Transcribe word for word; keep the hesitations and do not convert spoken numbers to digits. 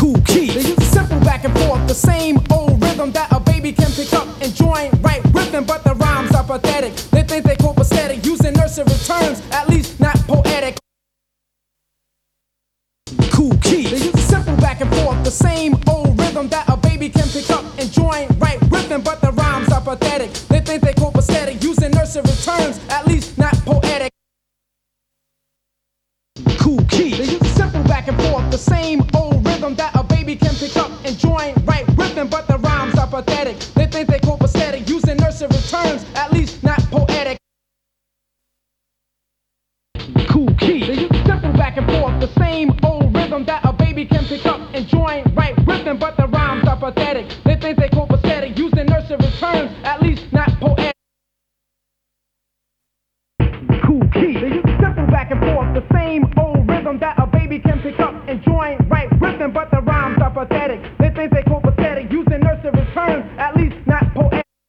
Cool key. They use a simple back and forth, the same old rhythm that a baby can pick up and join right with them, but the rhymes are pathetic. They think they cope aesthetic, using nursery terms, at least not poetic. Cool key. They use a simple back and forth, the same old rhythm that a baby can pick up and join right with them, but the rhymes are pathetic. They think they cope aesthetic, using nursery terms, at least not poetic. Cool key. They use a simple back and forth, the same old rhythm that a baby can pick up and join right with them, but the rhymes are pathetic. They think they cope aesthetic, using nursery terms, at least not poetic. Cool key. They use a simple back and forth, the same old rhythm that a baby can pick up and join right with them, but the rhymes are pathetic. They think they cope aesthetic, using nursery terms, at least not poetic. Cool key. They use a simple back and forth, the same old rhythm that a baby can pick up and join right with them, but the rhymes are pathetic.